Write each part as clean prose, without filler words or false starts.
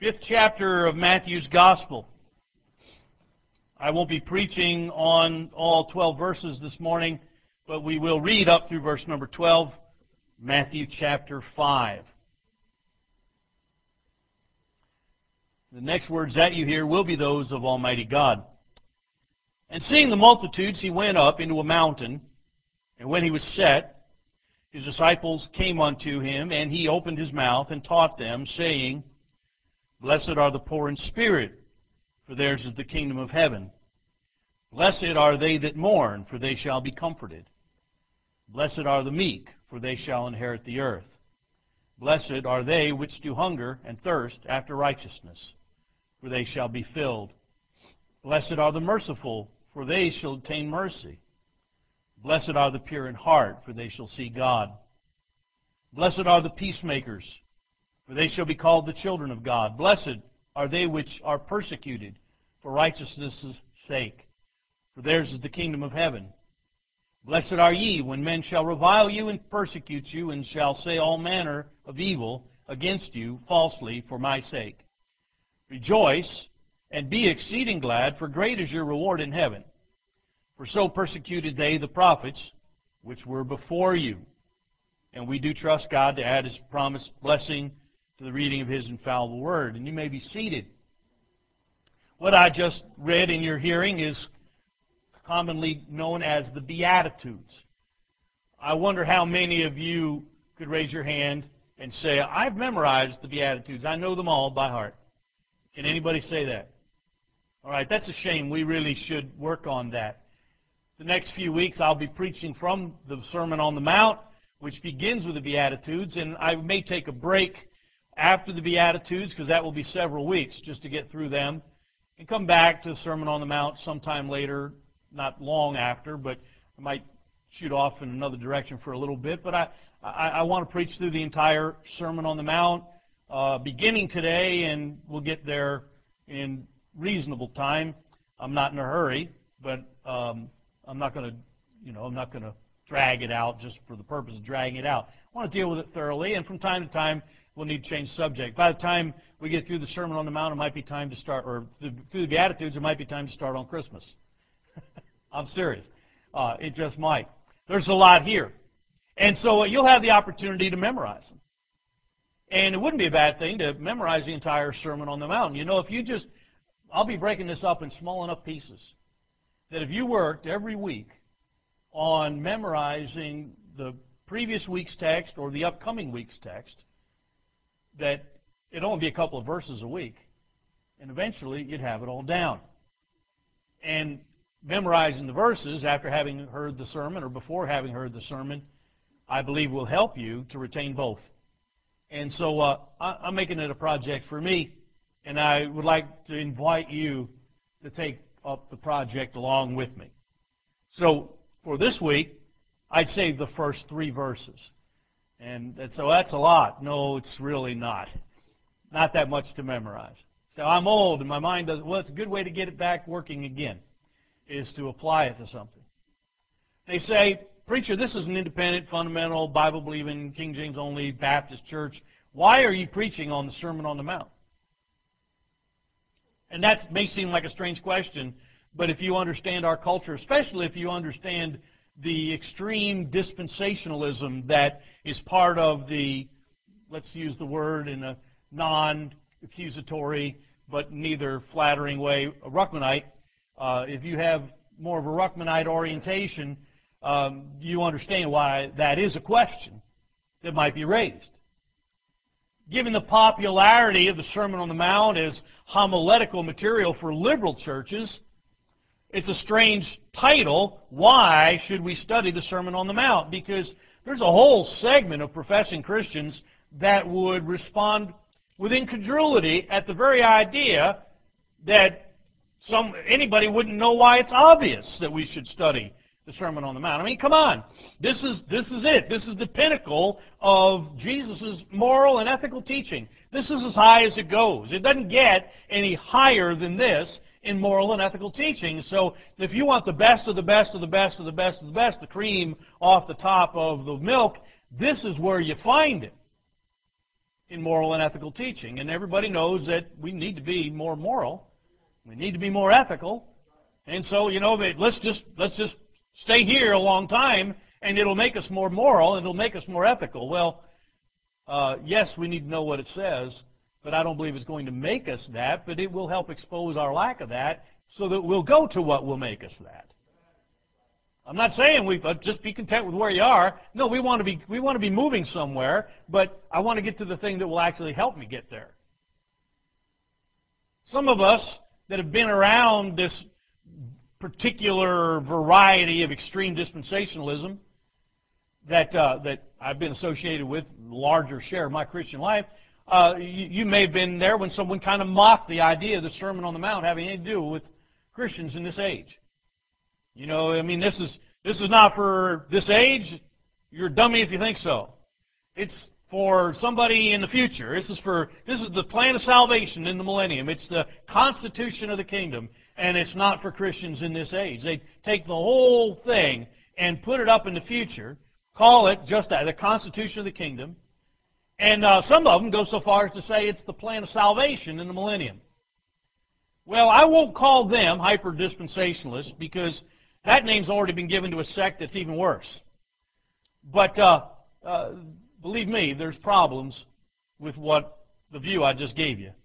Fifth chapter of Matthew's Gospel. I won't be preaching on all 12 verses this morning, but we will read up through verse number 12, Matthew chapter 5. The next words that you hear will be those of Almighty God. And seeing the multitudes, he went up into a mountain, and when he was set, his disciples came unto him, and he opened his mouth and taught them, saying, Blessed are the poor in spirit, for theirs is the kingdom of heaven. Blessed are they that mourn, for they shall be comforted. Blessed are the meek, for they shall inherit the earth. Blessed are they which do hunger and thirst after righteousness, for they shall be filled. Blessed are the merciful, for they shall obtain mercy. Blessed are the pure in heart, for they shall see God. Blessed are the peacemakers, for they shall be called the children of God. Blessed are they which are persecuted for righteousness' sake, for theirs is the kingdom of heaven. Blessed are ye when men shall revile you and persecute you, and shall say all manner of evil against you falsely for my sake. Rejoice and be exceeding glad, for great is your reward in heaven. For so persecuted they the prophets which were before you. And we do trust God to add His promised blessing to the reading of His infallible word. And you may be seated. What I just read in your hearing is commonly known as the Beatitudes. I wonder how many of you could raise your hand and say, I've memorized the Beatitudes. I know them all by heart. Can anybody say that? All right, that's a shame. We really should work on that. The next few weeks I'll be preaching from the Sermon on the Mount, which begins with the Beatitudes, and I may take a break after the Beatitudes, because that will be several weeks just to get through them, and come back to the Sermon on the Mount sometime later, not long after, but I might shoot off in another direction for a little bit. But I want to preach through the entire Sermon on the Mount, beginning today, and we'll get there in reasonable time. I'm not in a hurry, but I'm not going to drag it out just for the purpose of dragging it out. I want to deal with it thoroughly, and from time to time, we'll need to change subject. By the time we get through the Sermon on the Mount, it might be time to start, or through the Beatitudes, it might be time to start on Christmas. I'm serious. It just might. There's a lot here. And so you'll have the opportunity to memorize them. And it wouldn't be a bad thing to memorize the entire Sermon on the Mount. You know, if you just, I'll be breaking this up in small enough pieces that if you worked every week on memorizing the previous week's text or the upcoming week's text, that it'd only be a couple of verses a week, and eventually you'd have it all down. And memorizing the verses after having heard the sermon or before having heard the sermon, I believe will help you to retain both. And so I'm making it a project for me, and I would like to invite you to take up the project along with me. So for this week, I'd say the first 3 verses. And so that's a lot. No, it's really not. Not that much to memorize. So I'm old, and my mind doesn't, well, it's a good way to get it back working again, is to apply it to something. They say, preacher, this is an independent, fundamental, Bible-believing, King James only Baptist church. Why are you preaching on the Sermon on the Mount? And that may seem like a strange question, but if you understand our culture, especially if you understand the extreme dispensationalism that is part of the, let's use the word in a non-accusatory but neither flattering way, a Ruckmanite, if you have more of a Ruckmanite orientation, you understand why that is a question that might be raised. Given the popularity of the Sermon on the Mount as homiletical material for liberal churches, it's a strange title. Why should we study the Sermon on the Mount? Because there's a whole segment of professing Christians that would respond with incredulity at the very idea that anybody wouldn't know why it's obvious that we should study the Sermon on the Mount. I mean, come on. This is it. This is the pinnacle of Jesus' moral and ethical teaching. This is as high as it goes. It doesn't get any higher than this in moral and ethical teaching. So if you want the best of the best of the best of the best of the best, the cream off the top of the milk, this is where you find it. in moral and ethical teaching. And everybody knows that we need to be more moral. We need to be more ethical. And so, you know, let's just stay here a long time, and it'll make us more moral, and it'll make us more ethical. Well, yes, we need to know what it says, but I don't believe it's going to make us that, but it will help expose our lack of that so that we'll go to what will make us that. I'm not saying we just be content with where you are. No, we want to be moving somewhere, but I want to get to the thing that will actually help me get there. Some of us that have been around this particular variety of extreme dispensationalism that I've been associated with, the larger share of my Christian life, you may have been there when someone kind of mocked the idea of the Sermon on the Mount having anything to do with Christians in this age. You know, I mean, this is not for this age. You're a dummy if you think so. It's for somebody in the future. This is the plan of salvation in the millennium. It's the constitution of the kingdom, and it's not for Christians in this age. They take the whole thing and put it up in the future, call it just that, the constitution of the kingdom, and some of them go so far as to say it's the plan of salvation in the millennium. Well, I won't call them hyper-dispensationalists because that name's already been given to a sect that's even worse. But believe me, there's problems with the view I just gave you.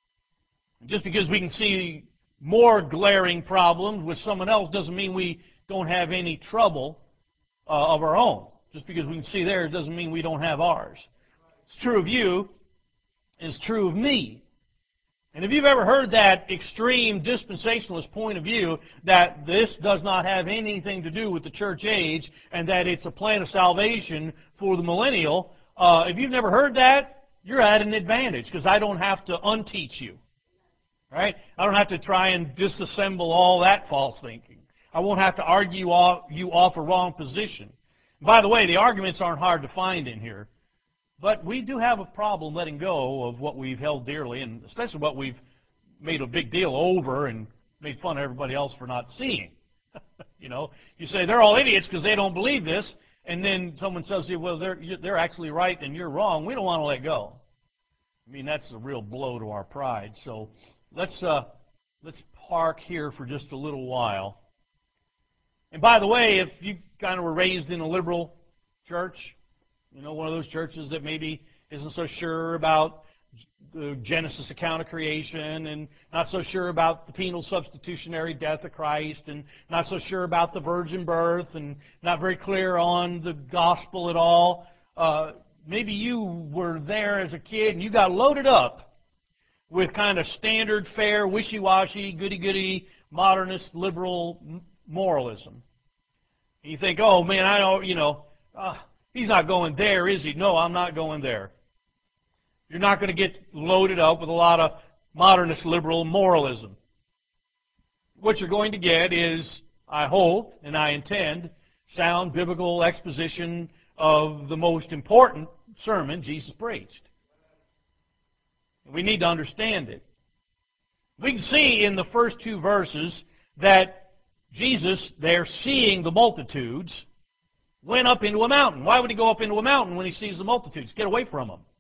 Just because we can see more glaring problems with someone else doesn't mean we don't have any trouble of our own. Just because we can see theirs doesn't mean we don't have ours. It's true of you, and it's true of me. And if you've ever heard that extreme dispensationalist point of view that this does not have anything to do with the church age and that it's a plan of salvation for the millennial, if you've never heard that, you're at an advantage because I don't have to unteach you. Right? I don't have to try and disassemble all that false thinking. I won't have to argue you off a wrong position. By the way, the arguments aren't hard to find in here. But we do have a problem letting go of what we've held dearly, and especially what we've made a big deal over and made fun of everybody else for not seeing. You know, you say they're all idiots because they don't believe this, and then someone says to you, well, they're actually right and you're wrong. We don't want to let go. I mean, that's a real blow to our pride. So let's park here for just a little while. And by the way, if you kind of were raised in a liberal church, you know, one of those churches that maybe isn't so sure about the Genesis account of creation and not so sure about the penal substitutionary death of Christ and not so sure about the virgin birth and not very clear on the gospel at all. Maybe you were there as a kid and you got loaded up with kind of standard, fair, wishy-washy, goody-goody, modernist, liberal moralism. And you think, oh, man, I don't, you know, he's not going there, is he? No, I'm not going there. You're not going to get loaded up with a lot of modernist liberal moralism. What you're going to get is, I hope, and I intend, sound biblical exposition of the most important sermon Jesus preached. We need to understand it. We can see in the first two verses that Jesus, there seeing the multitudes, went up into a mountain. Why would he go up into a mountain when he sees the multitudes? Get away from them.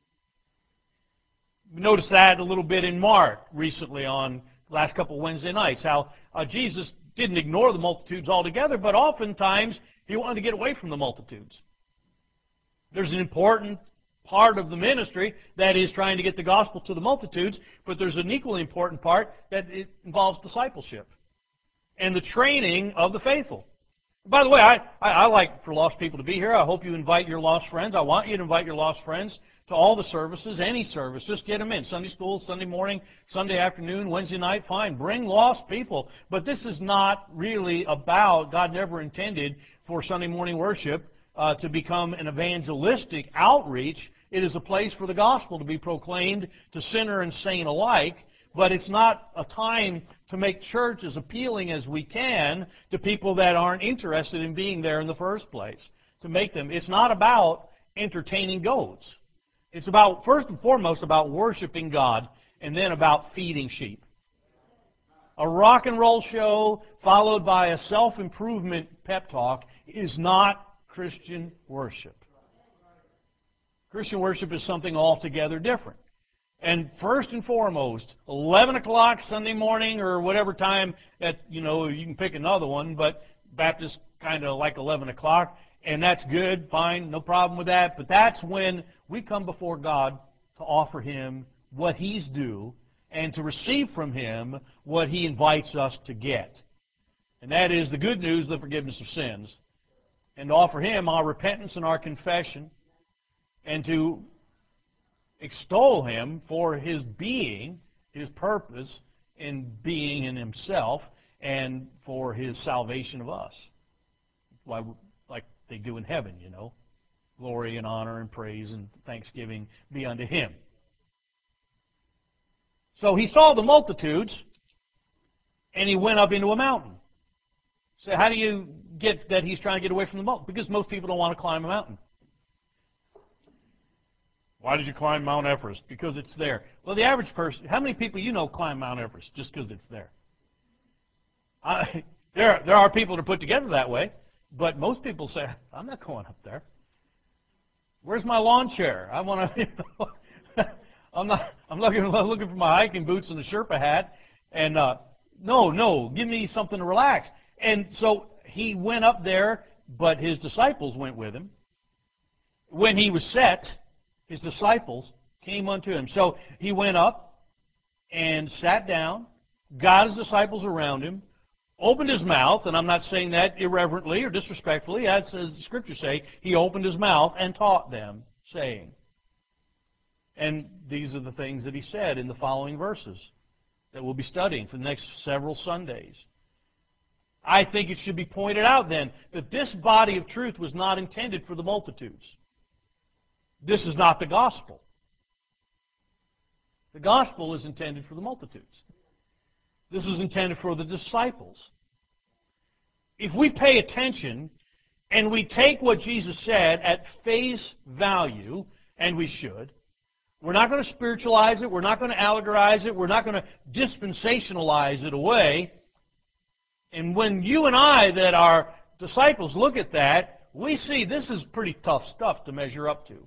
We noticed that a little bit in Mark recently on the last couple of Wednesday nights, how Jesus didn't ignore the multitudes altogether, but oftentimes he wanted to get away from the multitudes. There's an important part of the ministry that is trying to get the gospel to the multitudes, but there's an equally important part that it involves discipleship and the training of the faithful. By the way, I like for lost people to be here. I hope you invite your lost friends. I want you to invite your lost friends to all the services, any service. Just get them in. Sunday school, Sunday morning, Sunday afternoon, Wednesday night, fine. Bring lost people. But this is not really about, God never intended for Sunday morning worship to become an evangelistic outreach. It is a place for the gospel to be proclaimed to sinner and saint alike. But it's not a time to make church as appealing as we can to people that aren't interested in being there in the first place. To make them, it's not about entertaining goats. It's about, first and foremost, about worshiping God and then about feeding sheep. A rock and roll show followed by a self-improvement pep talk is not Christian worship. Christian worship is something altogether different. And first and foremost, 11 o'clock Sunday morning or whatever time that, you can pick another one, but Baptists kind of like 11 o'clock, and that's good, fine, no problem with that. But that's when we come before God to offer Him what He's due and to receive from Him what He invites us to get. And that is the good news, the forgiveness of sins, and to offer Him our repentance and our confession, and to extol Him for His being, His purpose in being in Himself, and for His salvation of us. Like they do in heaven, Glory and honor and praise and thanksgiving be unto Him. So He saw the multitudes, and He went up into a mountain. So how do you get that He's trying to get away from the multitude? Because most people don't want to climb a mountain. Why did you climb Mount Everest? Because it's there. Well, the average person, how many people climb Mount Everest just because it's there? There are people that are put together that way, but most people say, I'm not going up there. Where's my lawn chair? I want to, I'm looking for my hiking boots and a Sherpa hat, and no, give me something to relax. And so He went up there, but His disciples went with Him. When He was set, His disciples came unto Him. So He went up and sat down, got His disciples around Him, opened His mouth, and I'm not saying that irreverently or disrespectfully, as the Scriptures say, He opened His mouth and taught them, saying. And these are the things that He said in the following verses that we'll be studying for the next several Sundays. I think it should be pointed out then that this body of truth was not intended for the multitudes. This is not the gospel. The gospel is intended for the multitudes. This is intended for the disciples. If we pay attention and we take what Jesus said at face value, and we should, we're not going to spiritualize it, we're not going to allegorize it, we're not going to dispensationalize it away. And when you and I that are disciples look at that, we see this is pretty tough stuff to measure up to.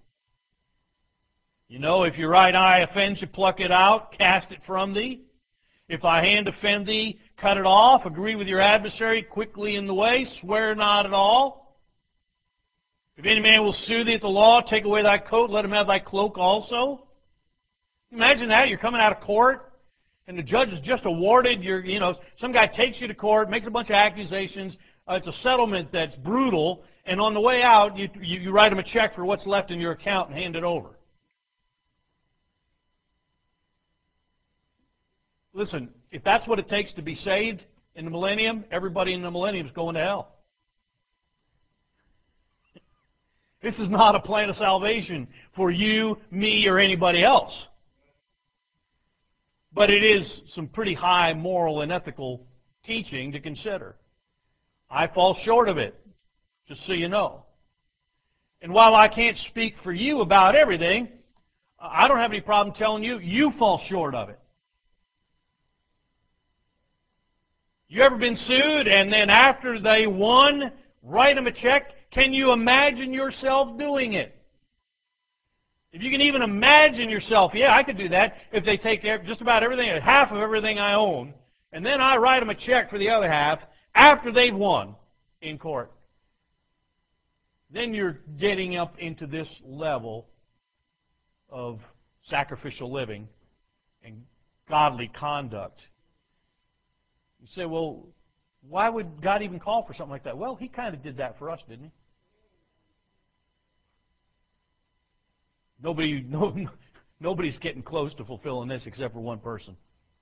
If your right eye offends you, pluck it out, cast it from thee. If thy hand offend thee, cut it off. Agree with your adversary quickly in the way. Swear not at all. If any man will sue thee at the law, take away thy coat, let him have thy cloak also. Imagine that. You're coming out of court, and the judge has just awarded some guy takes you to court, makes a bunch of accusations. It's a settlement that's brutal, and on the way out, you write him a check for what's left in your account and hand it over. Listen, if that's what it takes to be saved in the millennium, everybody in the millennium is going to hell. This is not a plan of salvation for you, me, or anybody else. But it is some pretty high moral and ethical teaching to consider. I fall short of it, just so you know. And while I can't speak for you about everything, I don't have any problem telling you, you fall short of it. You ever been sued and then after they won, write them a check? Can you imagine yourself doing it? If you can even imagine yourself, yeah, I could do that if they take just about everything, half of everything I own, and then I write them a check for the other half after they've won in court. Then you're getting up into this level of sacrificial living and godly conduct. You say, well, why would God even call for something like that? Well, He kind of did that for us, didn't He? Nobody's getting close to fulfilling this except for one person.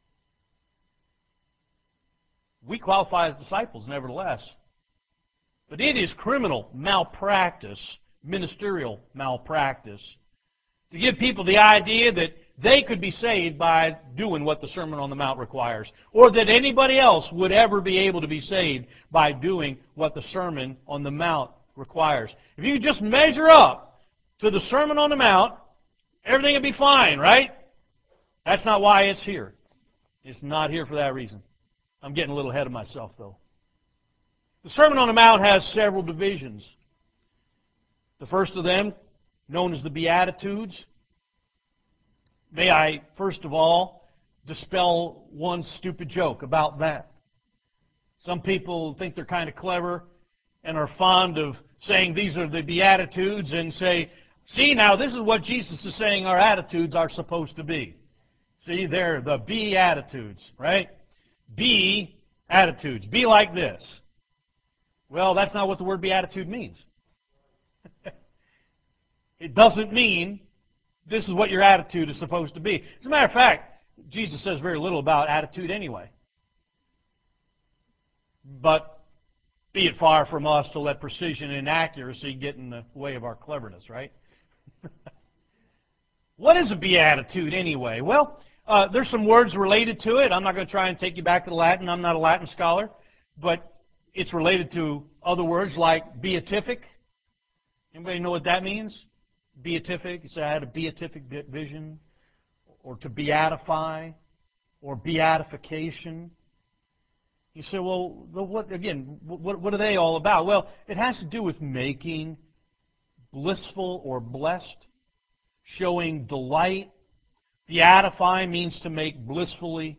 We qualify as disciples, nevertheless. But it is criminal malpractice, ministerial malpractice, to give people the idea that they could be saved by doing what the Sermon on the Mount requires, or that anybody else would ever be able to be saved by doing what the Sermon on the Mount requires. If you could just measure up to the Sermon on the Mount, everything would be fine, right? That's not why it's here. It's not here for that reason. I'm getting a little ahead of myself, though. The Sermon on the Mount has several divisions. The first of them known as the Beatitudes. May I, first of all, dispel one stupid joke about that. Some people think they're kind of clever and are fond of saying these are the Beatitudes and say, see, now this is what Jesus is saying our attitudes are supposed to be. See, they're the Beatitudes, right? Be attitudes. Be like this. Well, that's not what the word beatitude means. It doesn't mean this is what your attitude is supposed to be. As a matter of fact, Jesus says very little about attitude anyway. But be it far from us to let precision and accuracy get in the way of our cleverness, right? What is a beatitude anyway? Well, there's some words related to it. I'm not going to try and take you back to the Latin. I'm not a Latin scholar. But it's related to other words like beatific. Anybody know what that means? Beatific. You say, I had a beatific vision. Or to beatify. Or beatification. You say, well, what are they all about? Well, it has to do with making blissful or blessed, showing delight. Beatify means to make blissfully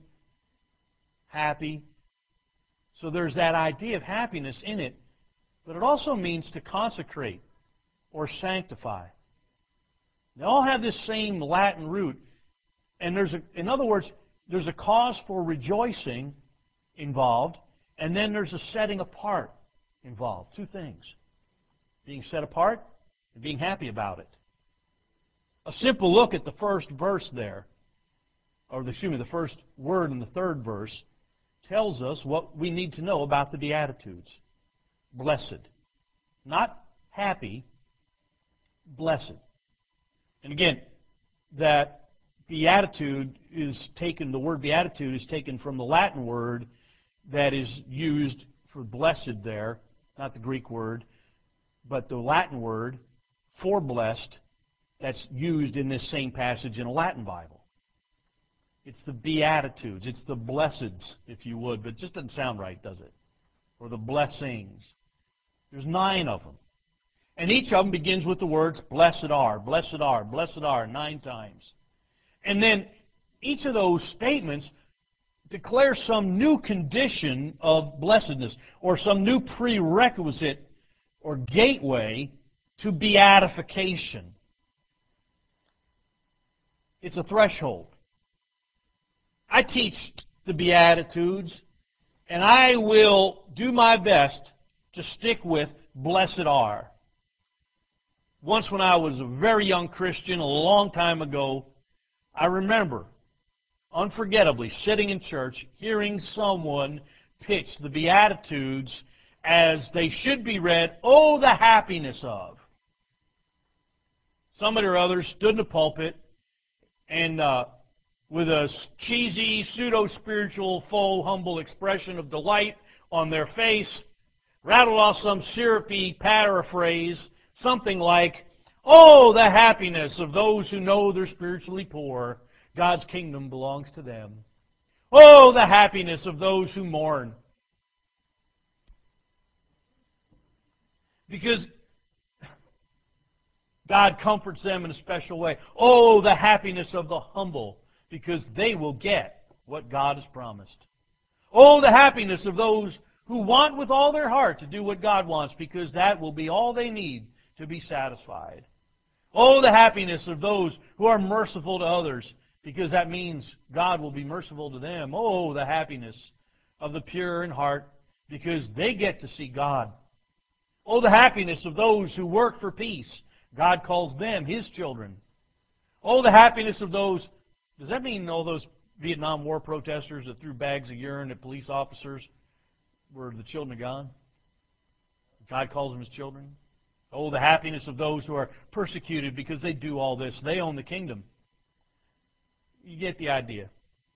happy. So there's that idea of happiness in it, but it also means to consecrate or sanctify. They all have this same Latin root, and in other words, there's a cause for rejoicing involved, and then there's a setting apart involved. Two things. Being set apart and being happy about it. A simple look at the first verse there, or the first word in the third verse, tells us what we need to know about the Beatitudes. Blessed. Not happy, blessed. And again, that beatitude is taken, the word beatitude is taken from the Latin word that is used for blessed there, not the Greek word, but the Latin word for blessed that's used in this same passage in a Latin Bible. It's the Beatitudes. It's the blesseds, if you would, but it just doesn't sound right, does it? Or the blessings. There's 9 of them. And each of them begins with the words, blessed are, blessed are, blessed are, 9 times. And then each of those statements declares some new condition of blessedness, or some new prerequisite or gateway to beatification. It's a threshold. I teach the Beatitudes, and I will do my best to stick with blessed are. Once when I was a very young Christian, a long time ago, I remember, unforgettably, sitting in church, hearing someone pitch the Beatitudes as they should be read, oh, the happiness of. Somebody or other stood in the pulpit and with a cheesy, pseudo-spiritual, faux, humble expression of delight on their face, rattled off some syrupy paraphrase, something like, oh, the happiness of those who know they're spiritually poor. God's kingdom belongs to them. Oh, the happiness of those who mourn. Because God comforts them in a special way. Oh, the happiness of the humble, because they will get what God has promised. Oh, the happiness of those who want with all their heart to do what God wants, because that will be all they need to be satisfied. Oh, the happiness of those who are merciful to others, because that means God will be merciful to them. Oh, the happiness of the pure in heart, because they get to see God. Oh, the happiness of those who work for peace. God calls them His children. Oh, the happiness of those. Does that mean all those Vietnam War protesters that threw bags of urine at police officers were the children of God? God calls them His children. Oh, the happiness of those who are persecuted because they do all this. They own the kingdom. You get the idea.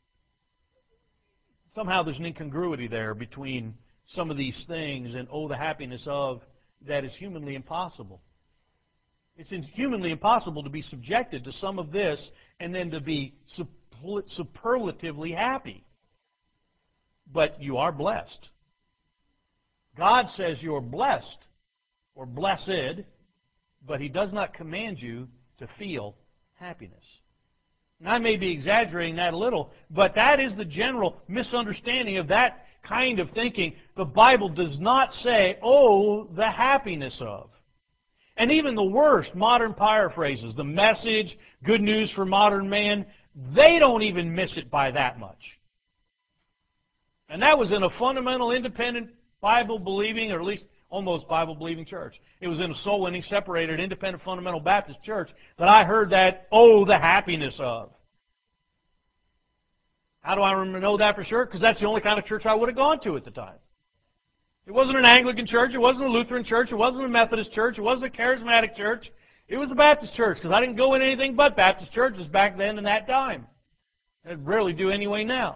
Somehow there's an incongruity there between some of these things and, oh, the happiness of that is humanly impossible. It's humanly impossible to be subjected to some of this and then to be superlatively happy. But you are blessed. God says you're blessed or blessed but He does not command you to feel happiness. And I may be exaggerating that a little, but that is the general misunderstanding of that kind of thinking. The Bible does not say, oh, the happiness of. And even the worst modern paraphrases, the Message, Good News for Modern Man, they don't even miss it by that much. And that was in a fundamental, independent, Bible-believing, or at least almost Bible-believing church. It was in a soul-winning, separated, independent, fundamental Baptist church that I heard that, oh, the happiness of. How do I know that for sure? Because that's the only kind of church I would have gone to at the time. It wasn't an Anglican church. It wasn't a Lutheran church. It wasn't a Methodist church. It wasn't a charismatic church. It was a Baptist church, because I didn't go in anything but Baptist churches back then in that time. I rarely do anyway now.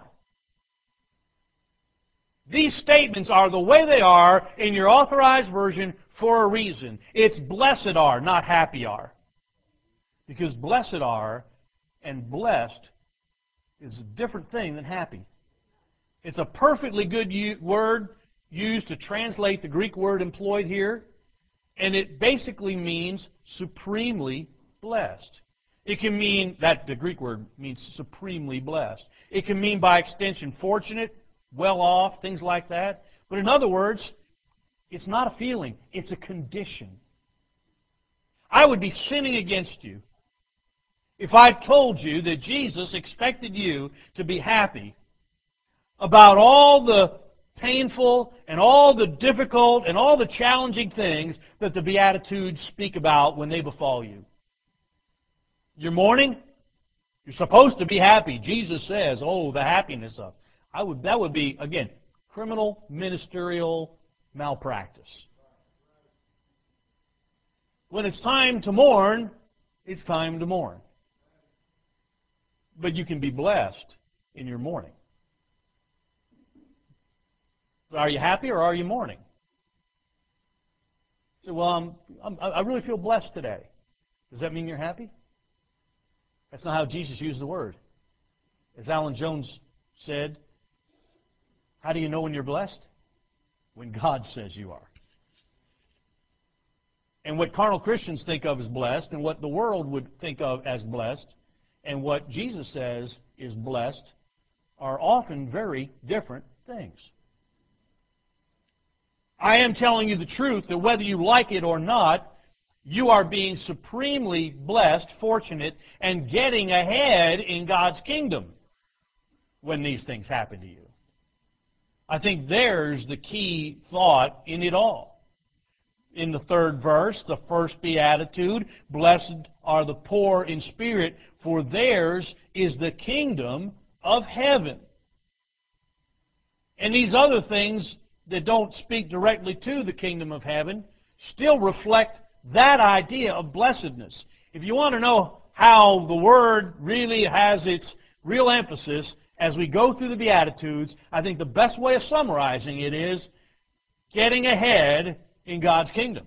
These statements are the way they are in your authorized version for a reason. It's blessed are, not happy are. Because blessed are and blessed is a different thing than happy. It's a perfectly good word used to translate the Greek word employed here, and it basically means supremely blessed. It can mean, that the Greek word means supremely blessed. It can mean by extension fortunate, well off, things like that. But in other words, it's not a feeling, it's a condition. I would be sinning against you if I told you that Jesus expected you to be happy about all the painful and all the difficult and all the challenging things that the Beatitudes speak about when they befall you. You're mourning? You're supposed to be happy. Jesus says, oh, the happiness of. That would be, again, criminal ministerial malpractice. When it's time to mourn, it's time to mourn. But you can be blessed in your mourning. Are you happy or are you mourning? So, well, I really feel blessed today. Does that mean you're happy? That's not how Jesus used the word. As Alan Jones said, how do you know when you're blessed? When God says you are. And what carnal Christians think of as blessed, and what the world would think of as blessed, and what Jesus says is blessed, are often very different things. I am telling you the truth that whether you like it or not, you are being supremely blessed, fortunate, and getting ahead in God's kingdom when these things happen to you. I think there's the key thought in it all. In the third verse, the first beatitude, blessed are the poor in spirit, for theirs is the kingdom of heaven. And these other things that don't speak directly to the kingdom of heaven still reflect that idea of blessedness. If you want to know how the Word really has its real emphasis as we go through the Beatitudes, I think the best way of summarizing it is getting ahead in God's kingdom.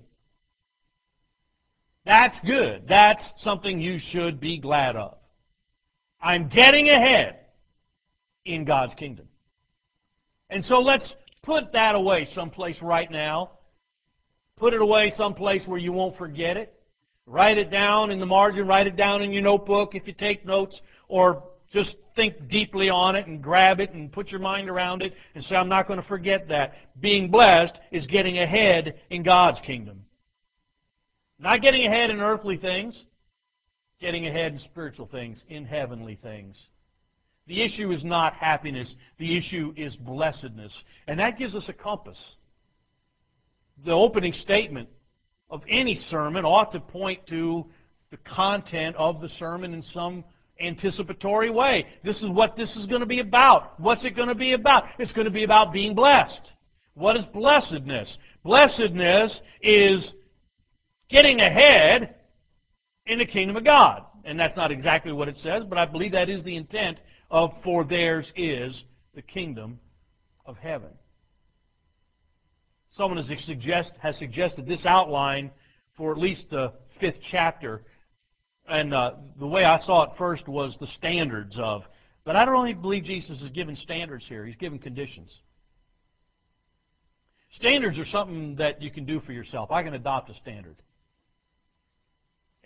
That's good. That's something you should be glad of. I'm getting ahead in God's kingdom. And so let's put that away someplace right now. Put it away someplace where you won't forget it. Write it down in the margin. Write it down in your notebook if you take notes, or just think deeply on it and grab it and put your mind around it and say, I'm not going to forget that. Being blessed is getting ahead in God's kingdom. Not getting ahead in earthly things, getting ahead in spiritual things, in heavenly things. The issue is not happiness. The issue is blessedness. And that gives us a compass. The opening statement of any sermon ought to point to the content of the sermon in some anticipatory way. This is what this is going to be about. What's it going to be about? It's going to be about being blessed. What is blessedness? Blessedness is getting ahead in the kingdom of God. And that's not exactly what it says, but I believe that is the intent of for theirs is the kingdom of heaven. Someone has suggested this outline for at least the 5th chapter. And the way I saw it first was the standards of. But I don't really believe Jesus is giving standards here. He's giving conditions. Standards are something that you can do for yourself. I can adopt a standard.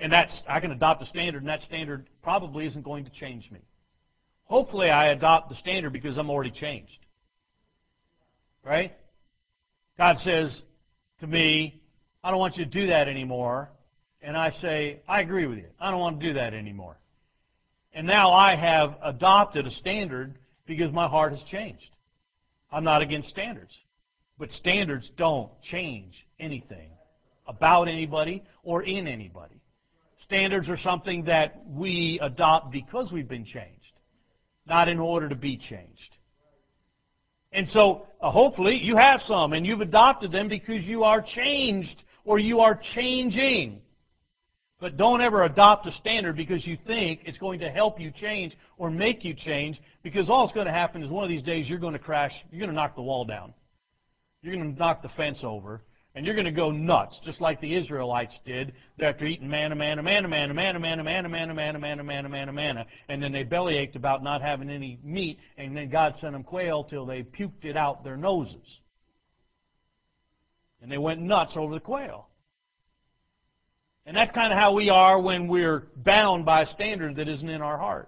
And I can adopt a standard, and that standard probably isn't going to change me. Hopefully I adopt the standard because I'm already changed. Right? God says to me, I don't want you to do that anymore. And I say, I agree with you. I don't want to do that anymore. And now I have adopted a standard because my heart has changed. I'm not against standards. But standards don't change anything about anybody or in anybody. Standards are something that we adopt because we've been changed, not in order to be changed. And so, hopefully, you have some, and you've adopted them because you are changed or you are changing. But don't ever adopt a standard because you think it's going to help you change or make you change, because all that's going to happen is one of these days you're going to crash, you're going to knock the wall down. You're going to knock the fence over, and you're going to go nuts, just like the Israelites did after eating manna, manna, manna, manna, manna, manna, manna, manna, manna, manna, manna, manna, manna. And then they bellyached about not having any meat, and then God sent them quail till they puked it out their noses. And they went nuts over the quail. And that's kind of how we are when we're bound by a standard that isn't in our heart.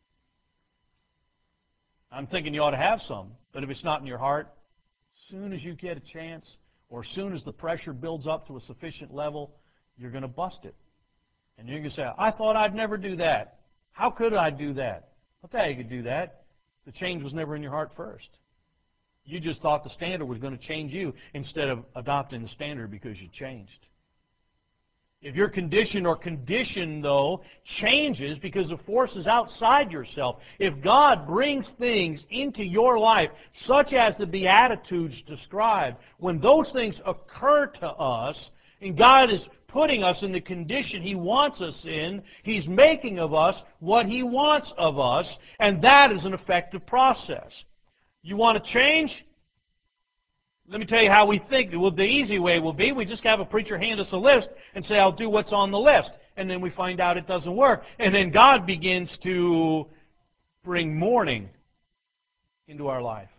I'm thinking you ought to have some, but if it's not in your heart, as soon as you get a chance, or as soon as the pressure builds up to a sufficient level, you're going to bust it. And you're going to say, I thought I'd never do that. How could I do that? I'll tell you could do that. The change was never in your heart first. You just thought the standard was going to change you instead of adopting the standard because you changed. If your condition or condition, though, changes because of forces outside yourself, if God brings things into your life, such as the Beatitudes describe, when those things occur to us, and God is putting us in the condition He wants us in, He's making of us what He wants of us, and that is an effective process. You want to change? Let me tell you how we think. Well, the easy way will be we just have a preacher hand us a list and say, I'll do what's on the list. And then we find out it doesn't work. And then God begins to bring mourning into our life.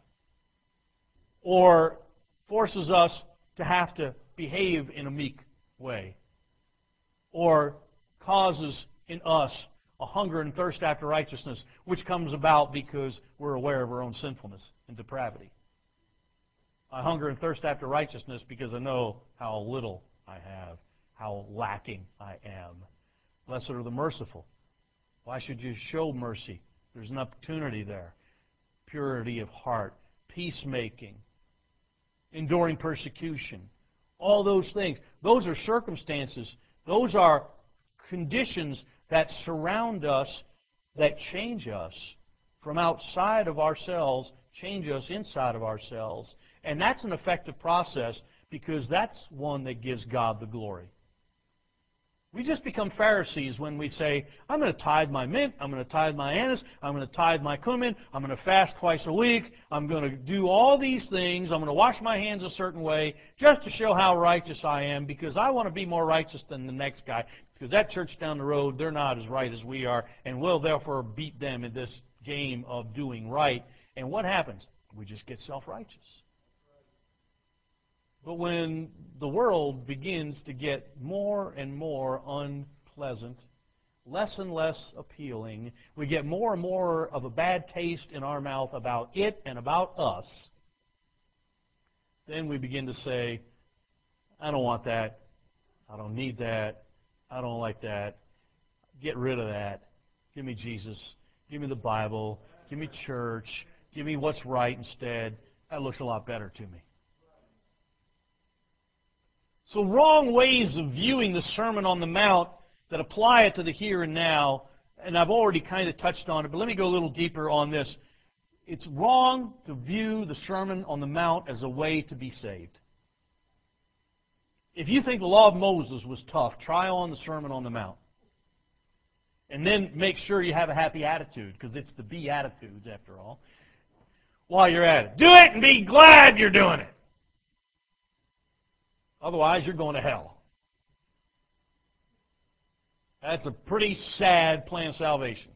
Or forces us to have to behave in a meek way. Or causes in us a hunger and thirst after righteousness, which comes about because we're aware of our own sinfulness and depravity. I hunger and thirst after righteousness because I know how little I have, how lacking I am. Blessed are the merciful. Why should you show mercy? There's an opportunity there. Purity of heart, peacemaking, enduring persecution, all those things. Those are circumstances. Those are conditions that surround us, that change us from outside of ourselves, change us inside of ourselves. And that's an effective process because that's one that gives God the glory. We just become Pharisees when we say, I'm going to tithe my mint, I'm going to tithe my anise, I'm going to tithe my cumin, I'm going to fast twice a week, I'm going to do all these things, I'm going to wash my hands a certain way just to show how righteous I am because I want to be more righteous than the next guy because that church down the road, they're not as right as we are, and we'll therefore beat them in this game of doing right. And what happens? We just get self-righteous. But when the world begins to get more and more unpleasant, less and less appealing, we get more and more of a bad taste in our mouth about it and about us, then we begin to say, I don't want that, I don't need that, I don't like that, get rid of that, give me Jesus, give me the Bible, give me church, give me what's right instead, that looks a lot better to me. So wrong ways of viewing the Sermon on the Mount that apply it to the here and now, and I've already kind of touched on it, but let me go a little deeper on this. It's wrong to view the Sermon on the Mount as a way to be saved. If you think the law of Moses was tough, try on the Sermon on the Mount. And then make sure you have a happy attitude, because it's the Beatitudes, after all, while you're at it. Do it and be glad you're doing it. Otherwise, you're going to hell. That's a pretty sad plan of salvation.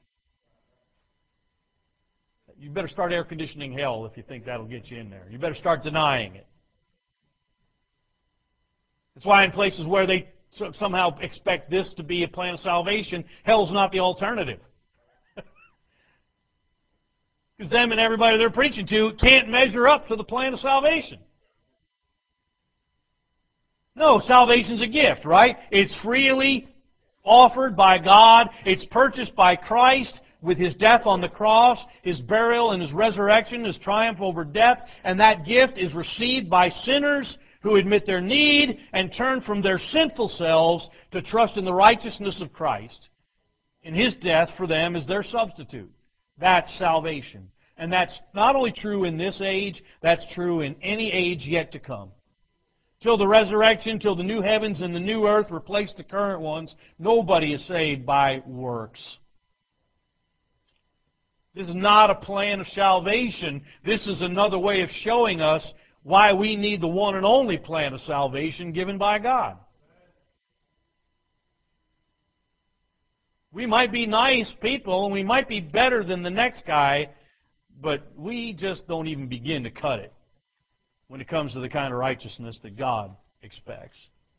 You better start air conditioning hell if you think that'll get you in there. You better start denying it. That's why in places where they somehow expect this to be a plan of salvation. Hell's not the alternative. Because them and everybody they're preaching to can't measure up to the plan of salvation. No, salvation's a gift, right? It's freely offered by God. It's purchased by Christ with His death on the cross, His burial and His resurrection, His triumph over death. And that gift is received by sinners who admit their need and turn from their sinful selves to trust in the righteousness of Christ. And His death for them is their substitute. That's salvation. And that's not only true in this age, that's true in any age yet to come. Till the resurrection, till the new heavens and the new earth replace the current ones, nobody is saved by works. This is not a plan of salvation. This is another way of showing us why we need the one and only plan of salvation given by God. We might be nice people, and we might be better than the next guy, but we just don't even begin to cut it when it comes to the kind of righteousness that God expects.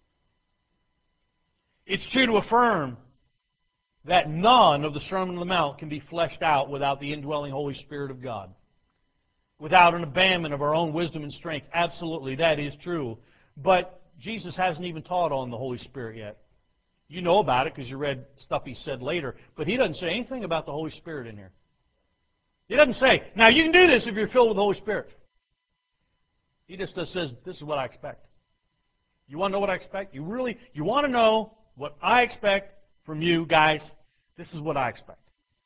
It's true to affirm that none of the Sermon on the Mount can be fleshed out without the indwelling Holy Spirit of God, without an abandonment of our own wisdom and strength. Absolutely, that is true. But Jesus hasn't even taught on the Holy Spirit yet. You know about it because you read stuff He said later, but He doesn't say anything about the Holy Spirit in here. He doesn't say, now you can do this if you're filled with the Holy Spirit. He just says, this is what I expect. You want to know what I expect? You want to know what I expect from you guys? This is what I expect.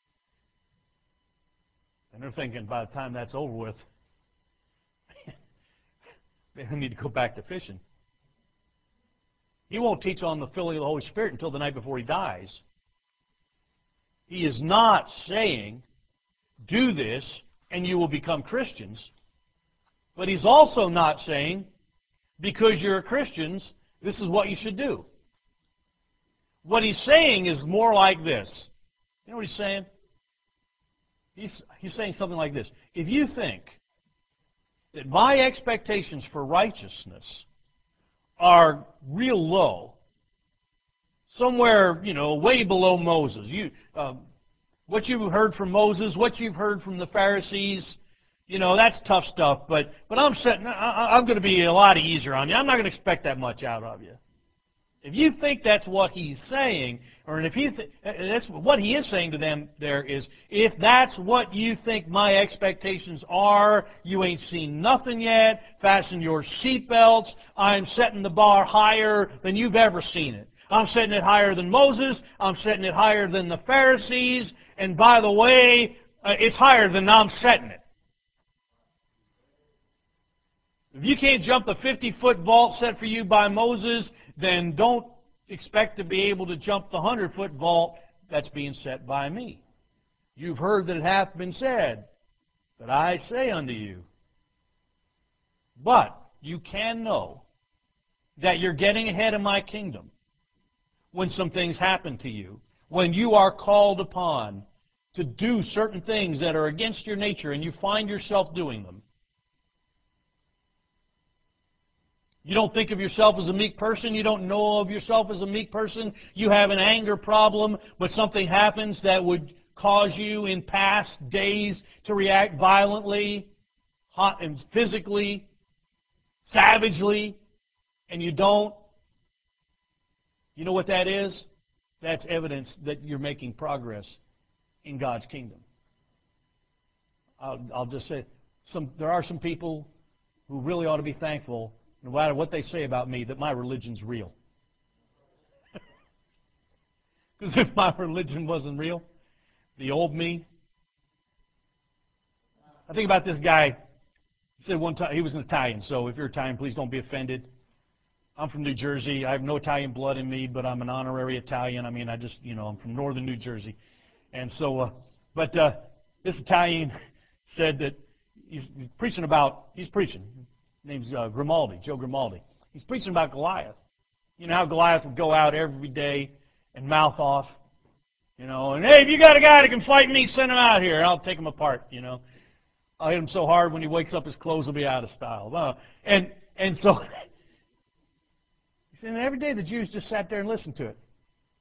And they're thinking by the time that's over with, they need to go back to fishing. He won't teach on the filling of the Holy Spirit until the night before He dies. He is not saying, do this and you will become Christians. But He's also not saying, because you're Christians, this is what you should do. What He's saying is more like this. You know what He's saying? He's saying something like this. If you think that my expectations for righteousness are real low, somewhere, way below Moses, what you've heard from Moses, what you've heard from the Pharisees, that's tough stuff, but I'm going to be a lot easier on you. I'm not going to expect that much out of you. If you think that's what He's saying, or if you that's what He is saying to them there is, if that's what you think my expectations are, you ain't seen nothing yet, fasten your seatbelts, I'm setting the bar higher than you've ever seen it. I'm setting it higher than Moses, I'm setting it higher than the Pharisees, and by the way, it's higher than I'm setting it. If you can't jump the 50-foot vault set for you by Moses, then don't expect to be able to jump the 100-foot vault that's being set by me. You've heard that it hath been said, but I say unto you. But you can know that you're getting ahead of my kingdom when some things happen to you, when you are called upon to do certain things that are against your nature and you find yourself doing them. You don't think of yourself as a meek person. You don't know of yourself as a meek person. You have an anger problem, but something happens that would cause you in past days to react violently, hot and physically, savagely, and you don't. You know what that is? That's evidence that you're making progress in God's kingdom. I'll just say, there are some people who really ought to be thankful, no matter what they say about me, that my religion's real. Because if my religion wasn't real, the old me. I think about this guy. He said one time, he was an Italian, so if you're Italian, please don't be offended. I'm from New Jersey. I have no Italian blood in me, but I'm an honorary Italian. I mean, I'm from northern New Jersey. And so, this Italian said that he's preaching. His name's Grimaldi, Joe Grimaldi. He's preaching about Goliath. You know how Goliath would go out every day and mouth off, and hey, if you got a guy that can fight me, send him out here, and I'll take him apart, I'll hit him so hard when he wakes up his clothes will be out of style. And so He said, and every day the Jews just sat there and listened to it.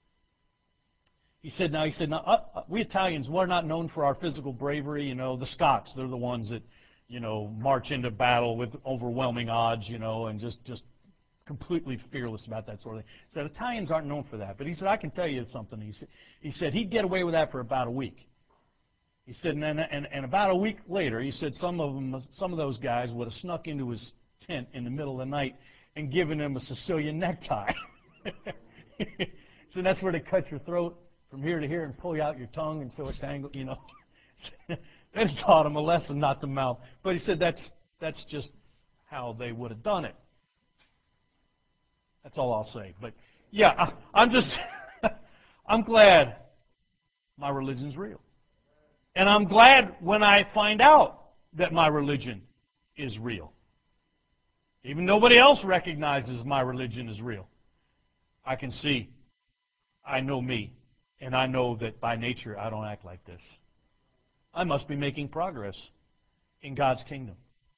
He said, we Italians, we're not known for our physical bravery. You know, the Scots, they're the ones that, you know, march into battle with overwhelming odds, you know, and just completely fearless about that sort of thing. He said, Italians aren't known for that. But he said, I can tell you something. He said he'd get away with that for about a week. He said, and about a week later, he said some of those guys would have snuck into his tent in the middle of the night and given him a Sicilian necktie. So that's where they cut your throat from here to here and pull you out your tongue and so it's tangled, you know. Then he taught him a lesson not to mouth. But he said that's just how they would have done it. That's all I'll say. But yeah, I'm just I'm glad my religion's real. And I'm glad when I find out that my religion is real. Even nobody else recognizes my religion is real. I can see, I know me, and I know that by nature I don't act like this. I must be making progress in God's kingdom.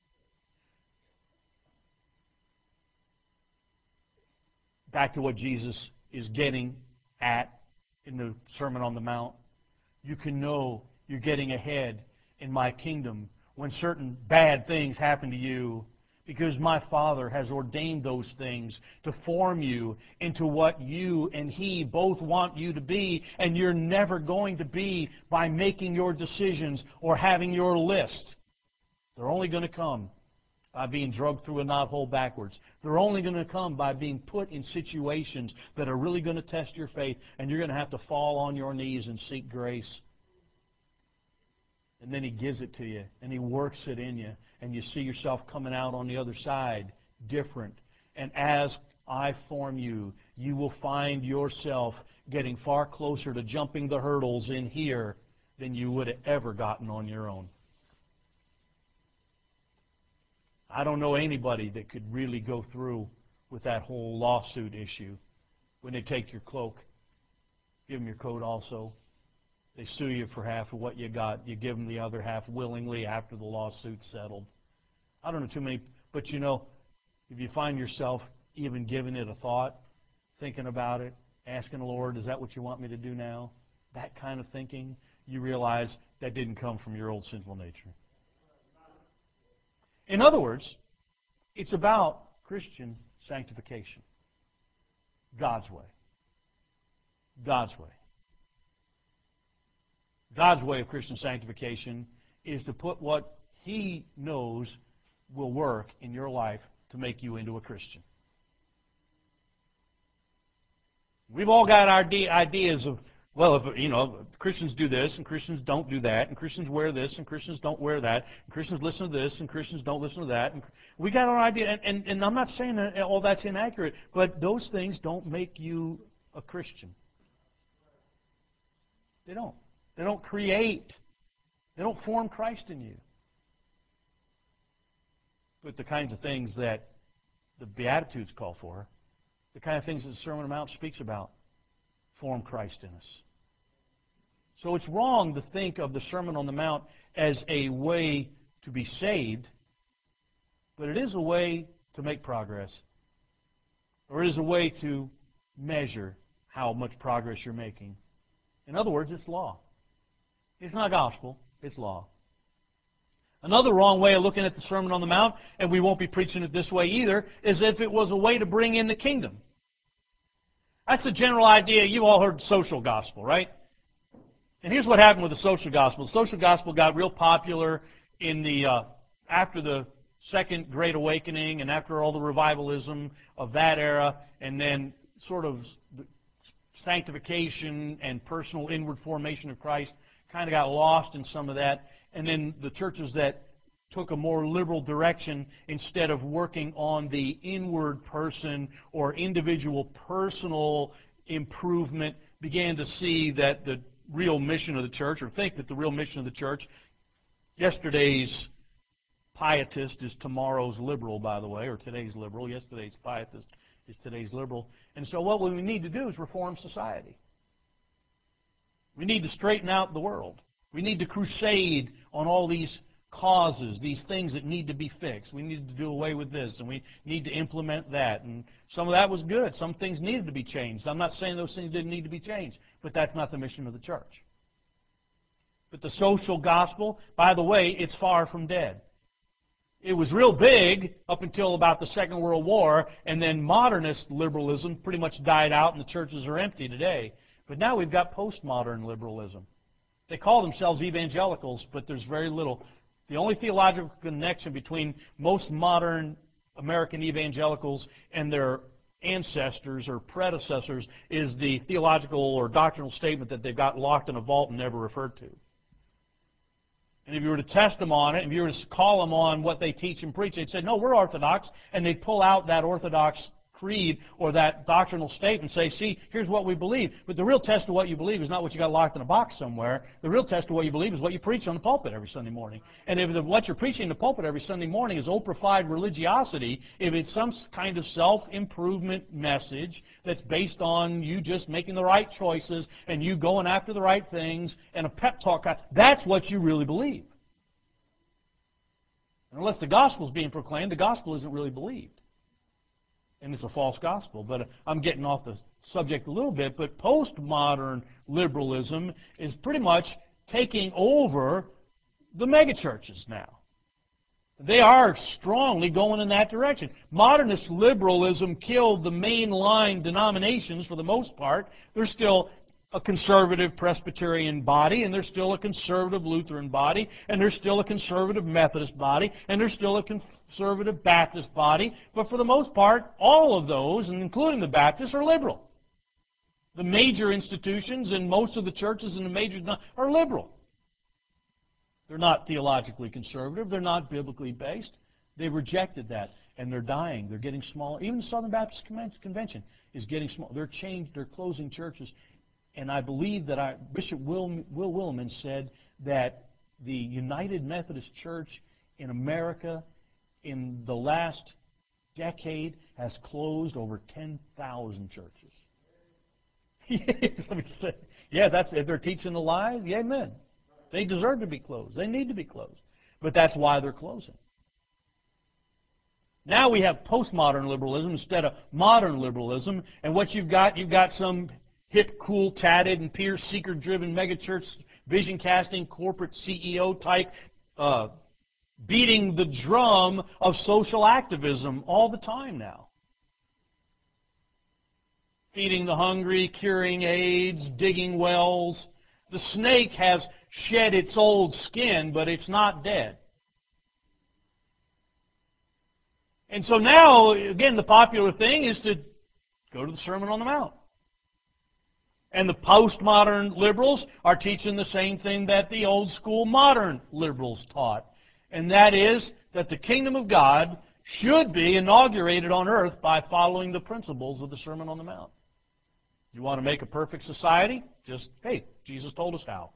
Back to what Jesus is getting at in the Sermon on the Mount. You can know you're getting ahead in my kingdom when certain bad things happen to you, because my Father has ordained those things to form you into what you and He both want you to be, and you're never going to be by making your decisions or having your list. They're only going to come by being drugged through a knothole backwards. They're only going to come by being put in situations that are really going to test your faith, and you're going to have to fall on your knees and seek grace. And then He gives it to you, and He works it in you, and you see yourself coming out on the other side different. And as I form you, you will find yourself getting far closer to jumping the hurdles in here than you would have ever gotten on your own. I don't know anybody that could really go through with that whole lawsuit issue. When they take your cloak, give them your coat also. They sue you for half of what you got. You give them the other half willingly after the lawsuit's settled. I don't know too many, but you know, if you find yourself even giving it a thought, thinking about it, asking the Lord, is that what you want me to do now? That kind of thinking, you realize that didn't come from your old sinful nature. In other words, it's about Christian sanctification. God's way. God's way. God's way of Christian sanctification is to put what He knows will work in your life to make you into a Christian. We've all got our ideas of, well, if, you know, Christians do this, and Christians don't do that, and Christians wear this, and Christians don't wear that, and Christians listen to this, and Christians don't listen to that. And we got our idea, and I'm not saying that all that's inaccurate, but those things don't make you a Christian. They don't. They don't create. They don't form Christ in you. But the kinds of things that the Beatitudes call for, the kind of things that the Sermon on the Mount speaks about, form Christ in us. So it's wrong to think of the Sermon on the Mount as a way to be saved, but it is a way to make progress, or it is a way to measure how much progress you're making. In other words, it's law. It's not gospel, it's law. Another wrong way of looking at the Sermon on the Mount, and we won't be preaching it this way either, is if it was a way to bring in the kingdom. That's a general idea. You've all heard social gospel, right? And here's what happened with the social gospel. The social gospel got real popular in the after the Second Great Awakening and after all the revivalism of that era, and then sort of the sanctification and personal inward formation of Christ kind of got lost in some of that. And then the churches that took a more liberal direction, instead of working on the inward person or individual personal improvement, began to see that the real mission of the church, or think that the real mission of the church, yesterday's pietist is tomorrow's liberal, by the way, or today's liberal. Yesterday's pietist is today's liberal. And so what we need to do is reform society. We need to straighten out the world. We need to crusade on all these causes, these things that need to be fixed. We need to do away with this, and we need to implement that. And some of that was good. Some things needed to be changed. I'm not saying those things didn't need to be changed, but that's not the mission of the church. But the social gospel, by the way, it's far from dead. It was real big up until about the Second World War, and then modernist liberalism pretty much died out, and the churches are empty today. But now we've got postmodern liberalism. They call themselves evangelicals, but there's very little. The only theological connection between most modern American evangelicals and their ancestors or predecessors is the theological or doctrinal statement that they've got locked in a vault and never referred to. And if you were to test them on it, if you were to call them on what they teach and preach, they'd say, no, we're Orthodox, and they'd pull out that Orthodox creed or that doctrinal statement and say, see, here's what we believe. But the real test of what you believe is not what you got locked in a box somewhere. The real test of what you believe is what you preach on the pulpit every Sunday morning. And if what you're preaching in the pulpit every Sunday morning is ultra-fied religiosity, if it's some kind of self-improvement message that's based on you just making the right choices and you going after the right things and a pep talk, that's what you really believe. And unless the gospel is being proclaimed, the gospel isn't really believed. And it's a false gospel. But I'm getting off the subject a little bit, but postmodern liberalism is pretty much taking over the megachurches now. They are strongly going in that direction. Modernist liberalism killed the mainline denominations for the most part. There's still a conservative Presbyterian body, and there's still a conservative Lutheran body, and there's still a conservative Methodist body, and there's still a conservative Baptist body. But for the most part, all of those, and including the Baptists, are liberal. The major institutions and most of the churches in the major are liberal. They're not theologically conservative. They're not biblically based. They've rejected that, and they're dying. They're getting smaller. Even the Southern Baptist Convention is getting small. They're closing churches. And I believe that Bishop Will Willimon said that the United Methodist Church in America in the last decade has closed over 10,000 churches. Somebody said, yeah, that's if they're teaching the lies, yeah, amen. They deserve to be closed. They need to be closed. But that's why they're closing. Now we have postmodern liberalism instead of modern liberalism. And what you've got some hip, cool, tatted, and peer seeker-driven megachurch vision-casting corporate CEO type beating the drum of social activism all the time now. Feeding the hungry, curing AIDS, digging wells. The snake has shed its old skin, but it's not dead. And so now, again, the popular thing is to go to the Sermon on the Mount. And the postmodern liberals are teaching the same thing that the old school modern liberals taught. And that is that the kingdom of God should be inaugurated on earth by following the principles of the Sermon on the Mount. You want to make a perfect society? Just, hey, Jesus told us how.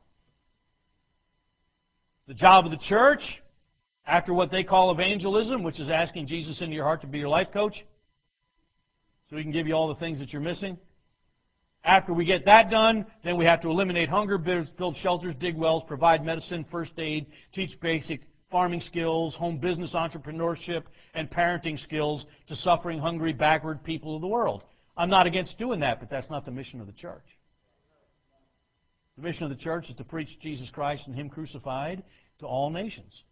The job of the church, after what they call evangelism, which is asking Jesus into your heart to be your life coach, so he can give you all the things that you're missing. After we get that done, then we have to eliminate hunger, build shelters, dig wells, provide medicine, first aid, teach basic farming skills, home business entrepreneurship, and parenting skills to suffering, hungry, backward people of the world. I'm not against doing that, but that's not the mission of the church. The mission of the church is to preach Jesus Christ and Him crucified to all nations.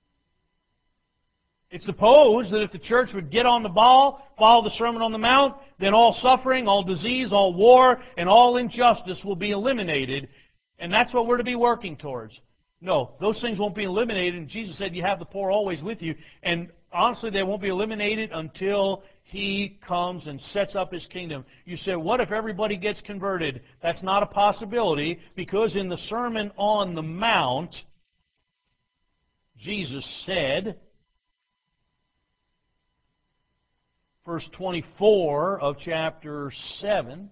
It's supposed that if the church would get on the ball, follow the Sermon on the Mount, then all suffering, all disease, all war, and all injustice will be eliminated. And that's what we're to be working towards. No, those things won't be eliminated. And Jesus said, you have the poor always with you. And honestly, they won't be eliminated until He comes and sets up His kingdom. You say, what if everybody gets converted? That's not a possibility, because in the Sermon on the Mount, Jesus said, verse 24 of chapter 7,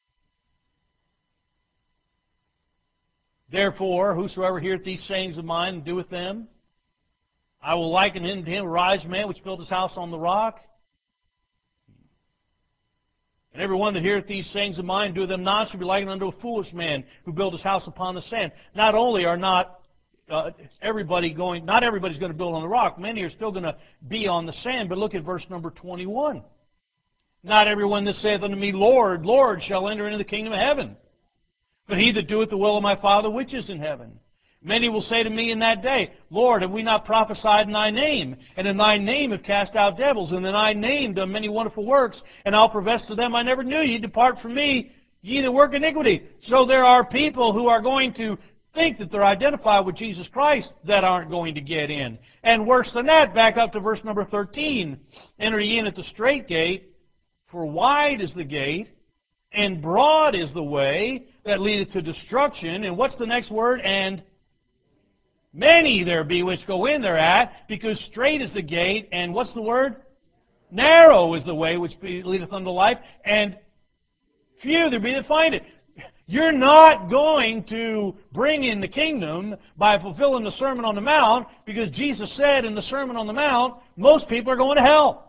therefore, whosoever heareth these sayings of mine and doeth them, I will liken him to him, a wise man which built his house on the rock. And every one that heareth these sayings of mine and doeth them not shall be likened unto a foolish man who built his house upon the sand. Not only are not not everybody's going to build on the rock. Many are still going to be on the sand. But look at verse number 21. Not everyone that saith unto me, Lord, Lord, shall enter into the kingdom of heaven, but he that doeth the will of my Father which is in heaven. Many will say to me in that day, Lord, have we not prophesied in thy name? And in thy name have cast out devils, and in thy name done many wonderful works. And I'll profess to them, I never knew you. Depart from me, ye that work iniquity. So there are people who are going to think that they're identified with Jesus Christ that aren't going to get in. And worse than that, back up to verse number 13. Enter ye in at the strait gate, for wide is the gate, and broad is the way that leadeth to destruction. And what's the next word? And many there be which go in thereat, because strait is the gate, and what's the word? Narrow is the way which leadeth unto life, and few there be that find it. You're not going to bring in the kingdom by fulfilling the Sermon on the Mount, because Jesus said in the Sermon on the Mount, most people are going to hell.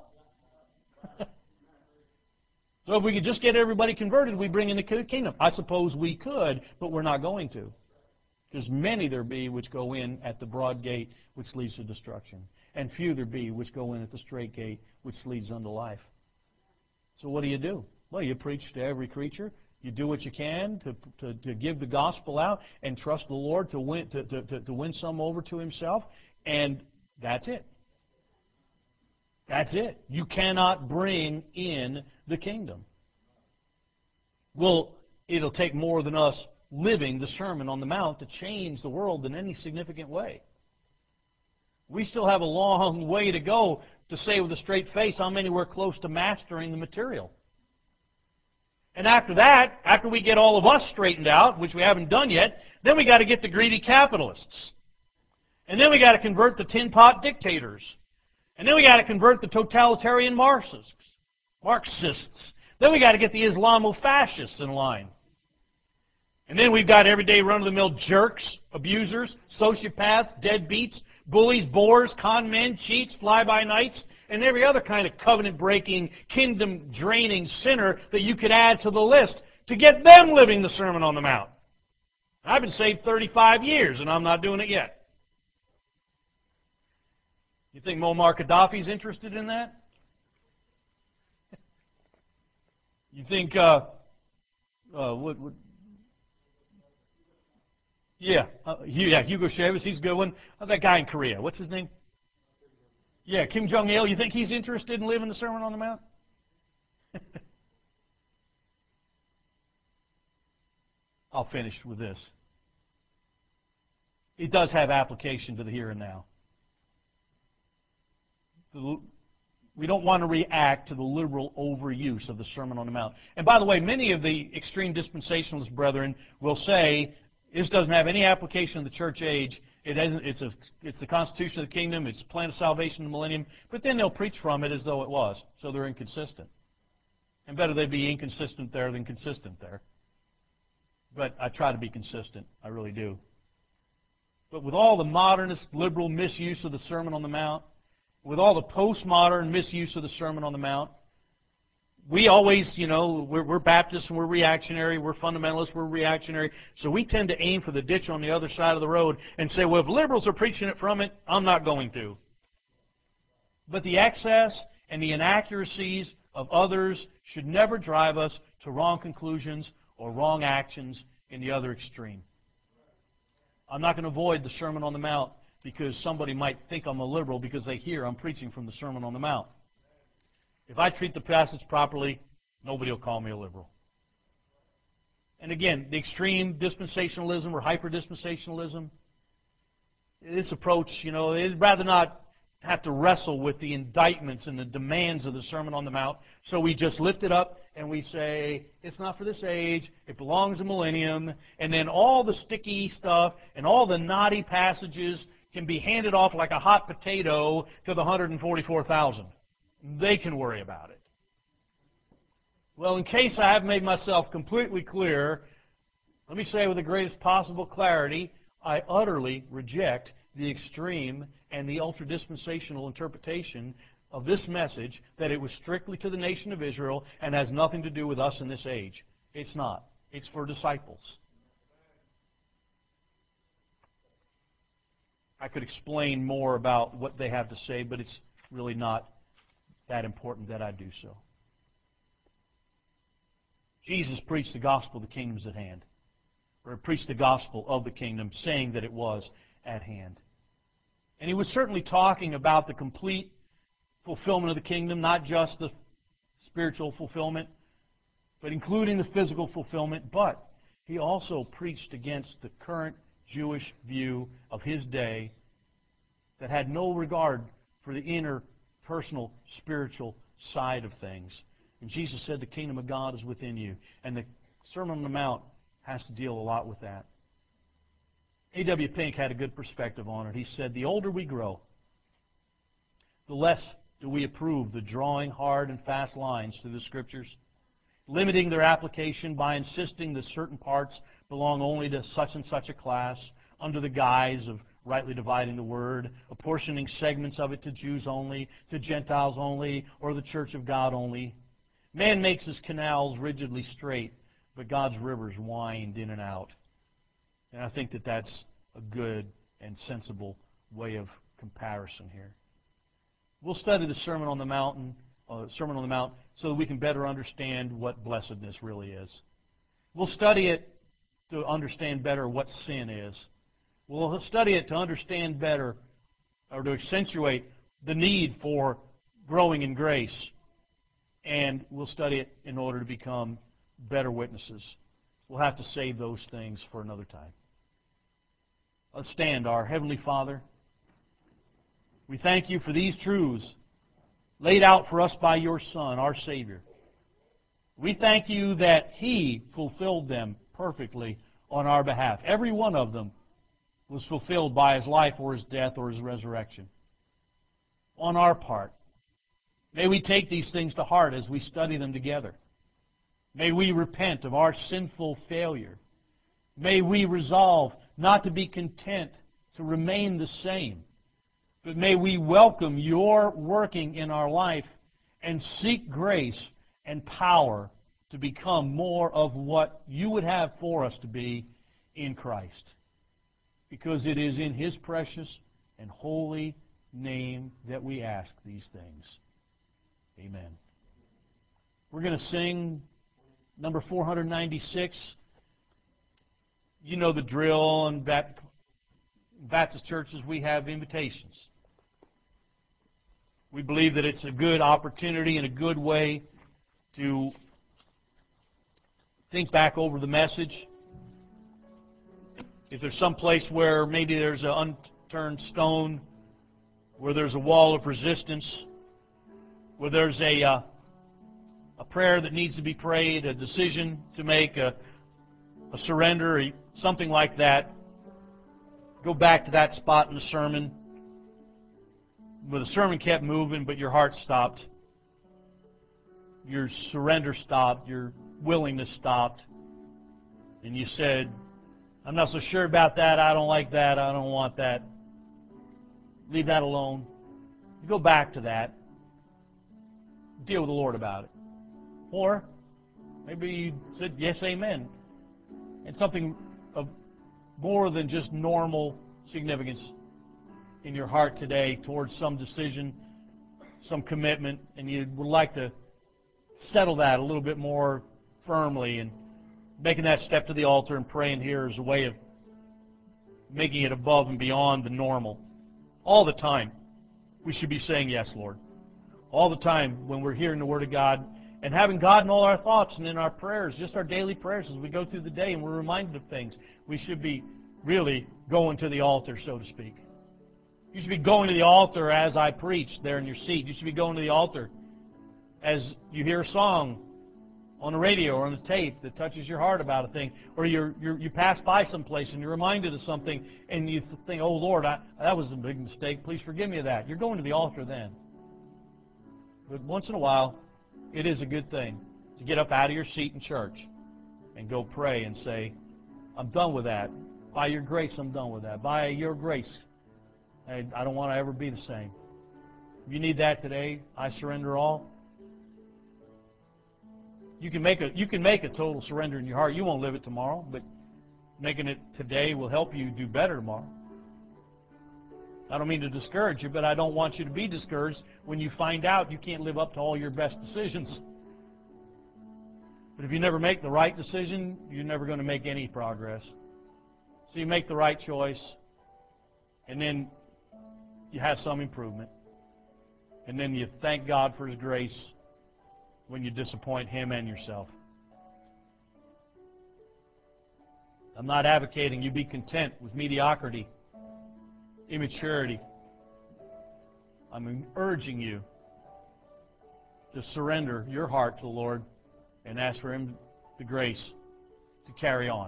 So if we could just get everybody converted, we bring in the kingdom. I suppose we could, but we're not going to. Because many there be which go in at the broad gate which leads to destruction, and few there be which go in at the strait gate which leads unto life. So what do? Well, you preach to every creature. You do what you can to give the gospel out and trust the Lord to win some over to Himself, and that's it. That's it. You cannot bring in the kingdom. Well, it'll take more than us living the Sermon on the Mount to change the world in any significant way. We still have a long way to go to say with a straight face how many we're close to mastering the material. And after that, after we get all of us straightened out, which we haven't done yet, then we got to get the greedy capitalists. And then we got to convert the tin pot dictators. And then we got to convert the totalitarian Marxists. Then we got to get the Islamo-fascists in line. And then we've got everyday run-of-the-mill jerks, abusers, sociopaths, deadbeats, bullies, bores, con men, cheats, fly-by-nights, and every other kind of covenant-breaking, kingdom-draining sinner that you could add to the list to get them living the Sermon on the Mount. I've been saved 35 years, and I'm not doing it yet. You think Muammar Gaddafi's interested in that? You think, Hugo Chavez, he's a good one. That guy in Korea, what's his name? Yeah, Kim Jong-il, you think he's interested in living the Sermon on the Mount? I'll finish with this. It does have application to the here and now. We don't want to react to the liberal overuse of the Sermon on the Mount. And by the way, many of the extreme dispensationalist brethren will say, this doesn't have any application in the church age. It's the constitution of the kingdom. It's the plan of salvation in the millennium. But then they'll preach from it as though it was. So they're inconsistent. And better they be inconsistent there than consistent there. But I try to be consistent. I really do. But with all the modernist liberal misuse of the Sermon on the Mount, with all the postmodern misuse of the Sermon on the Mount, we always, we're Baptists and we're reactionary, we're fundamentalists, we're reactionary, so we tend to aim for the ditch on the other side of the road and say, well, if liberals are preaching it from it, I'm not going to. But the excess and the inaccuracies of others should never drive us to wrong conclusions or wrong actions in the other extreme. I'm not going to avoid the Sermon on the Mount because somebody might think I'm a liberal because they hear I'm preaching from the Sermon on the Mount. If I treat the passage properly, nobody will call me a liberal. And again, the extreme dispensationalism or hyper-dispensationalism, this approach, they'd rather not have to wrestle with the indictments and the demands of the Sermon on the Mount, so we just lift it up and we say, it's not for this age, it belongs to millennium, and then all the sticky stuff and all the naughty passages can be handed off like a hot potato to the 144,000. They can worry about it. Well, in case I haven't made myself completely clear, let me say with the greatest possible clarity, I utterly reject the extreme and the ultra-dispensational interpretation of this message that it was strictly to the nation of Israel and has nothing to do with us in this age. It's not. It's for disciples. I could explain more about what they have to say, but it's really not that important that I do so. Jesus preached the gospel, the kingdom's at hand. Or he preached the gospel of the kingdom, saying that it was at hand. And he was certainly talking about the complete fulfillment of the kingdom, not just the spiritual fulfillment, but including the physical fulfillment. But he also preached against the current Jewish view of his day that had no regard for the inner, personal, spiritual side of things. And Jesus said the kingdom of God is within you. And the Sermon on the Mount has to deal a lot with that. A.W. Pink had a good perspective on it. He said, the older we grow, the less do we approve the drawing hard and fast lines through the Scriptures, limiting their application by insisting that certain parts belong only to such and such a class, under the guise of rightly dividing the Word, apportioning segments of it to Jews only, to Gentiles only, or the Church of God only. Man makes his canals rigidly straight, but God's rivers wind in and out. And I think that that's a good and sensible way of comparison here. We'll study the Sermon on the Mount, so that we can better understand what blessedness really is. We'll study it to understand better what sin is. We'll study it to understand better, or to accentuate the need for growing in grace. And we'll study it in order to become better witnesses. We'll have to save those things for another time. Let's stand. Our Heavenly Father, we thank you for these truths laid out for us by your Son, our Savior. We thank you that He fulfilled them perfectly on our behalf. Every one of them was fulfilled by His life or His death or His resurrection. On our part, may we take these things to heart as we study them together. May we repent of our sinful failure. May we resolve not to be content to remain the same, but may we welcome your working in our life and seek grace and power to become more of what you would have for us to be in Christ. Because it is in His precious and holy name that we ask these things. Amen. We're going to sing number 496. You know the drill. In Baptist churches, we have invitations. We believe that it's a good opportunity and a good way to think back over the message. If there's some place where maybe there's an unturned stone, where there's a wall of resistance, where there's a prayer that needs to be prayed, a decision to make, a surrender, something like that, go back to that spot in the sermon where the sermon kept moving but your heart stopped. Your surrender stopped. Your willingness stopped. And you said, I'm not so sure about that. I don't like that. I don't want that. Leave that alone. You go back to that. Deal with the Lord about it. Or maybe you said, yes, amen. And something of more than just normal significance in your heart today towards some decision, some commitment, and you would like to settle that a little bit more firmly, and making that step to the altar and praying here is a way of making it above and beyond the normal. All the time, we should be saying, yes, Lord. All the time when we're hearing the Word of God and having God in all our thoughts and in our prayers, just our daily prayers as we go through the day and we're reminded of things, we should be really going to the altar, so to speak. You should be going to the altar as I preach there in your seat. You should be going to the altar as you hear a song on the radio or on the tape that touches your heart about a thing, or you pass by someplace and you're reminded of something and you think, oh, Lord, that was a big mistake. Please forgive me of that. You're going to the altar then. But once in a while, it is a good thing to get up out of your seat in church and go pray and say, I'm done with that. By your grace, I'm done with that. By your grace, I don't want to ever be the same. If you need that today, I surrender all. You can make a total surrender in your heart. You won't live it tomorrow, but making it today will help you do better tomorrow. I don't mean to discourage you, but I don't want you to be discouraged when you find out you can't live up to all your best decisions. But if you never make the right decision, you're never going to make any progress. So you make the right choice, and then you have some improvement. And then you thank God for His grace when you disappoint Him and yourself. I'm not advocating you be content with mediocrity, immaturity. I'm urging you to surrender your heart to the Lord and ask for Him the grace to carry on.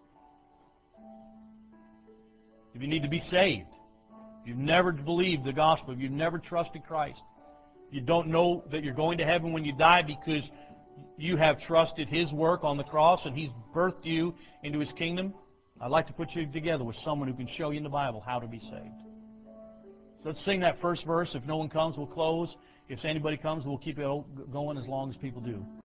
If you need to be saved, if you've never believed the gospel, if you've never trusted Christ, you don't know that you're going to heaven when you die because you have trusted His work on the cross and He's birthed you into His kingdom, I'd like to put you together with someone who can show you in the Bible how to be saved. So let's sing that first verse. If no one comes, we'll close. If anybody comes, we'll keep it going as long as people do.